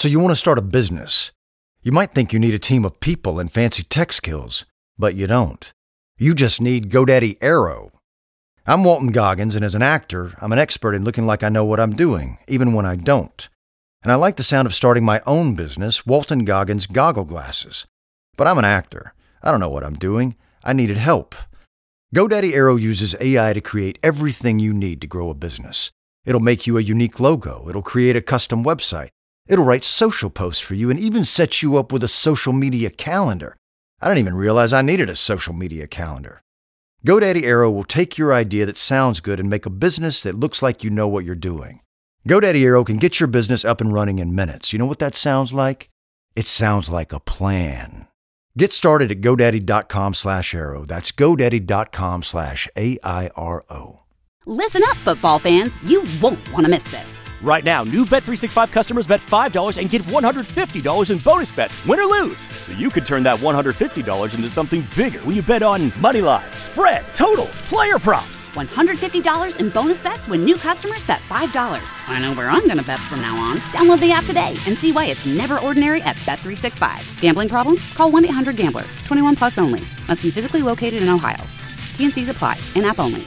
So you want to start a business. You might think you need a team of people and fancy tech skills, but you don't. You just need GoDaddy Aero. I'm Walton Goggins, and as an actor, I'm an expert in looking like I know what I'm doing, even when I don't. And I like the sound of starting my own business, Walton Goggins Goggle Glasses. But I'm an actor. I don't know what I'm doing. I needed help. GoDaddy Aero uses AI to create everything you need to grow a business. It'll make you a unique logo. It'll create a custom website. It'll write social posts for you and even set you up with a social media calendar. I didn't even realize I needed a social media calendar. GoDaddy Aero will take your idea that sounds good and make a business that looks like you know what you're doing. GoDaddy Aero can get your business up and running in minutes. You know what that sounds like? It sounds like a plan. Get started at GoDaddy.com/Aero. That's GoDaddy.com/AIRO. Listen up, football fans. You won't want to miss this. Right now, new Bet365 customers bet $5 and get $150 in bonus bets, win or lose. So you could turn that $150 into something bigger when you bet on money line, spread, totals, player props. $150 in bonus bets when new customers bet $5. I know where I'm going to bet from now on. Download the app today and see why it's never ordinary at Bet365. Gambling problem? Call 1-800-GAMBLER. 21 plus only. Must be physically located in Ohio. T&Cs apply. In-app only.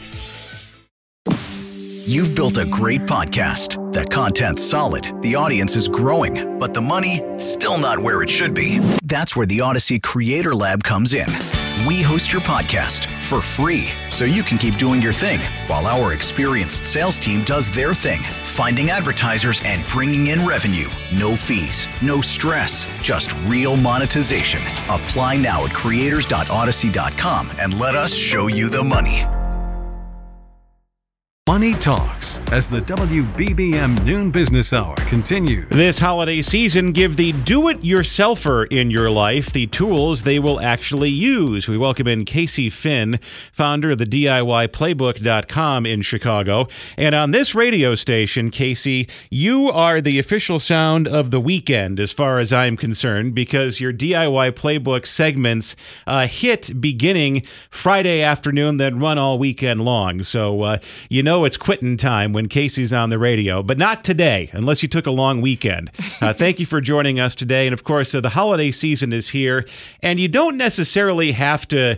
You've built a great podcast. That content's solid, the audience is growing, but the money, still not where it should be. That's where the Odyssey Creator Lab comes in. We host your podcast for free, so you can keep doing your thing, while our experienced sales team does their thing, finding advertisers and bringing in revenue. No fees, no stress, just real monetization. Apply now at creators.odyssey.com and let us show you the money. Money Talks as the WBBM Noon Business Hour continues. This holiday season, give the do-it-yourselfer in your life the tools they will actually use. We welcome in Casey Finn, founder of the DIYplaybook.com in Chicago. And on this radio station, Casey, you are the official sound of the weekend as far as I'm concerned, because your DIY Playbook segments hit beginning Friday afternoon, then run all weekend long. So, it's quitting time when Casey's on the radio, but not today, unless you took a long weekend. Thank you for joining us today. And of course, the holiday season is here, and you don't necessarily have to,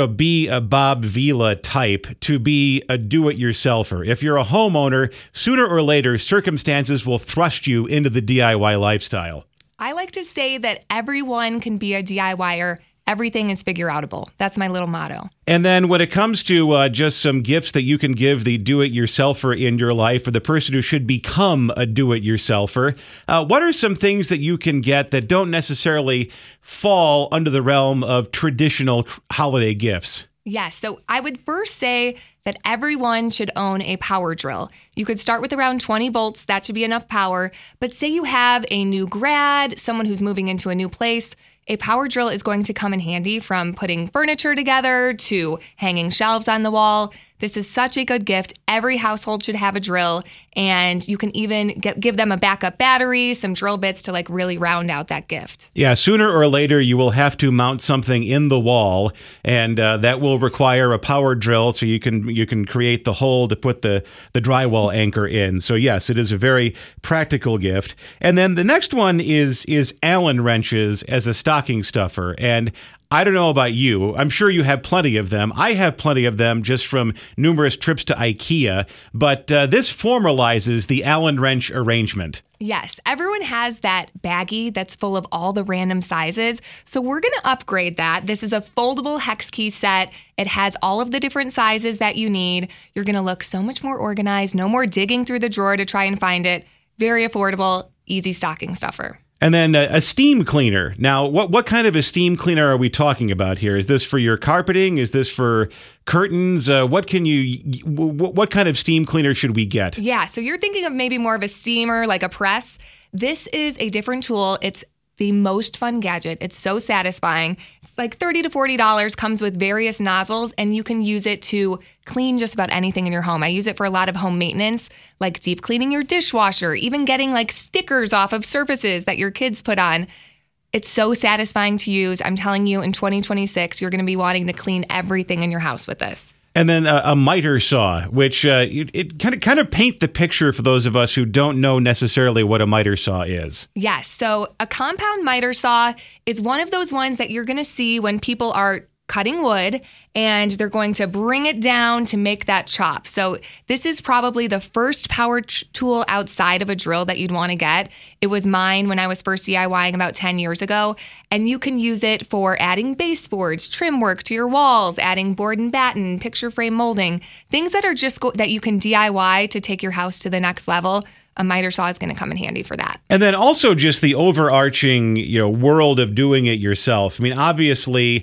be a Bob Vila type to be a do-it-yourselfer. If you're a homeowner, sooner or later, circumstances will thrust you into the DIY lifestyle. I like to say that everyone can be a DIYer. Everything is figure-outable. That's my little motto. And then when it comes to just some gifts that you can give the do-it-yourselfer in your life, or the person who should become a do-it-yourselfer, what are some things that you can get that don't necessarily fall under the realm of traditional holiday gifts? Yes, so I would first say that everyone should own a power drill. You could start with around 20 volts. That should be enough power. But say you have a new grad, someone who's moving into a new place, a power drill is going to come in handy, from putting furniture together to hanging shelves on the wall. This is such a good gift. Every household should have a drill, and you can even give them a backup battery, some drill bits to really round out that gift. Yeah, sooner or later you will have to mount something in the wall, and that will require a power drill, so you can create the hole to put the drywall anchor in. So yes, it is a very practical gift. And then the next one is Allen wrenches as a stocking stuffer. And I don't know about you. I'm sure you have plenty of them. I have plenty of them just from numerous trips to IKEA. But this formalizes the Allen wrench arrangement. Yes, everyone has that baggie that's full of all the random sizes. So we're going to upgrade that. This is a foldable hex key set. It has all of the different sizes that you need. You're going to look so much more organized. No more digging through the drawer to try and find it. Very affordable, easy stocking stuffer. And then a steam cleaner. Now, what kind of a steam cleaner are we talking about here? Is this for your carpeting? Is this for curtains? What kind of steam cleaner should we get? Yeah, so you're thinking of maybe more of a steamer, like a press. This is a different tool. It's the most fun gadget. It's so satisfying. It's like $30 to $40, comes with various nozzles, and you can use it to clean just about anything in your home. I use it for a lot of home maintenance, like deep cleaning your dishwasher, even getting stickers off of surfaces that your kids put on. It's so satisfying to use. I'm telling you, in 2026, you're going to be wanting to clean everything in your house with this. And then a miter saw, which it kind of paint the picture for those of us who don't know necessarily what a miter saw is. Yes. So a compound miter saw is one of those ones that you're going to see when people are cutting wood and they're going to bring it down to make that chop. So this is probably the first power tool outside of a drill that you'd want to get. It was mine when I was first DIYing about 10 years ago. And you can use it for adding baseboards, trim work to your walls, adding board and batten, picture frame molding, things that are just that you can DIY to take your house to the next level. A miter saw is going to come in handy for that. And then also just the overarching, world of doing it yourself. I mean, obviously,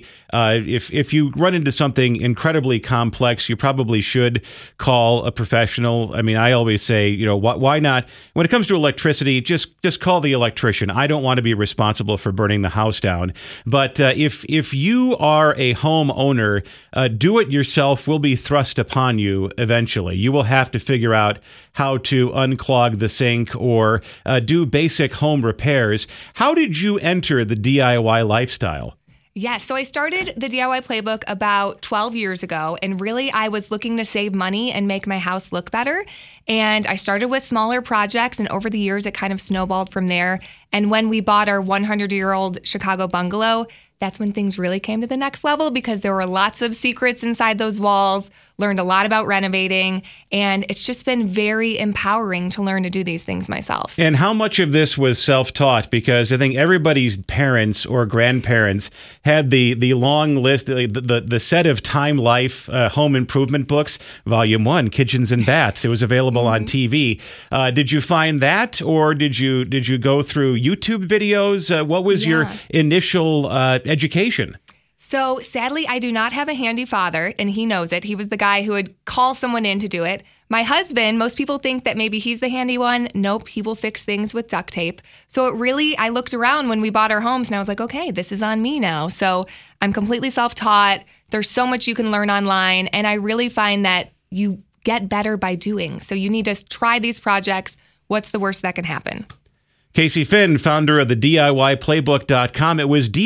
if you run into something incredibly complex, you probably should call a professional. I mean, I always say, why not? When it comes to electricity, just call the electrician. I don't want to be responsible for burning the house down. But if you are a homeowner, do it yourself will be thrust upon you eventually. You will have to figure out how to unclog the sink or do basic home repairs. How did you enter the DIY lifestyle? Yes, so I started the DIY playbook about 12 years ago, and really I was looking to save money and make my house look better. And I started with smaller projects, and over the years it kind of snowballed from there. And when we bought our 100-year-old Chicago bungalow, that's when things really came to the next level because there were lots of secrets inside those walls, learned a lot about renovating, and it's just been very empowering to learn to do these things myself. And how much of this was self-taught? Because I think everybody's parents or grandparents had the long list, the set of Time Life home improvement books, Volume 1, Kitchens and Baths. It was available on TV. Did you find that, or did you go through YouTube videos? What was your initial education? So sadly, I do not have a handy father, and he knows it. He was the guy who would call someone in to do it. My husband, most people think that maybe he's the handy one. Nope, he will fix things with duct tape. So I looked around when we bought our homes and I was like, okay, this is on me now. So I'm completely self-taught. There's so much you can learn online, and I really find that you get better by doing. So you need to try these projects. What's the worst that can happen? Casey Finn, founder of the DIYplaybook.com. It was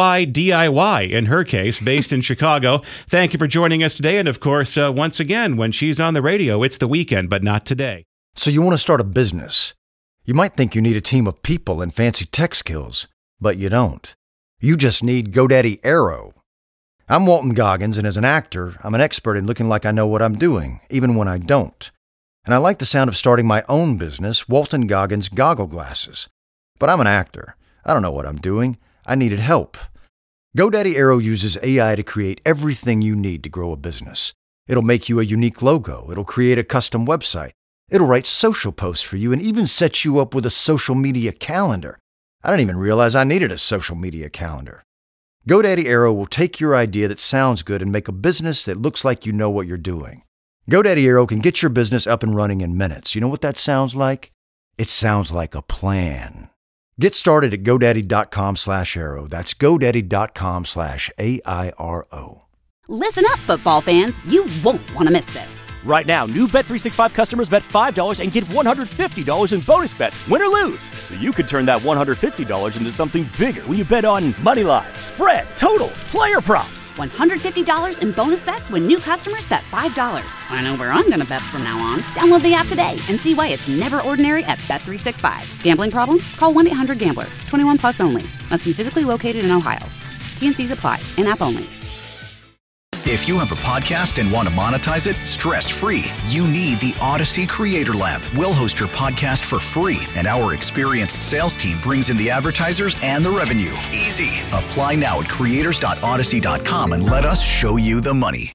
DIY in her case, based in Chicago. Thank you for joining us today. And of course, once again, when she's on the radio, it's the weekend, but not today. So you want to start a business. You might think you need a team of people and fancy tech skills, but you don't. You just need GoDaddy Aero. I'm Walton Goggins, and as an actor, I'm an expert in looking like I know what I'm doing, even when I don't. And I like the sound of starting my own business, Walton Goggins Goggle Glasses. But I'm an actor. I don't know what I'm doing. I needed help. GoDaddy Aero uses AI to create everything you need to grow a business. It'll make you a unique logo. It'll create a custom website. It'll write social posts for you and even set you up with a social media calendar. I didn't even realize I needed a social media calendar. GoDaddy Aero will take your idea that sounds good and make a business that looks like you know what you're doing. GoDaddy Aero can get your business up and running in minutes. You know what that sounds like? It sounds like a plan. Get started at GoDaddy.com/Aero. That's GoDaddy.com/AIRO. Listen up, football fans. You won't want to miss this. Right now, new Bet365 customers bet $5 and get $150 in bonus bets, win or lose. So you could turn that $150 into something bigger when you bet on money line, spread, totals, player props. $150 in bonus bets when new customers bet $5. I know where I'm going to bet from now on. Download the app today and see why it's never ordinary at Bet365. Gambling problem? Call 1-800-GAMBLER. 21 plus only. Must be physically located in Ohio. T&Cs apply. In-app only. If you have a podcast and want to monetize it stress-free, you need the Odyssey Creator Lab. We'll host your podcast for free, and our experienced sales team brings in the advertisers and the revenue. Easy. Apply now at creators.odyssey.com and let us show you the money.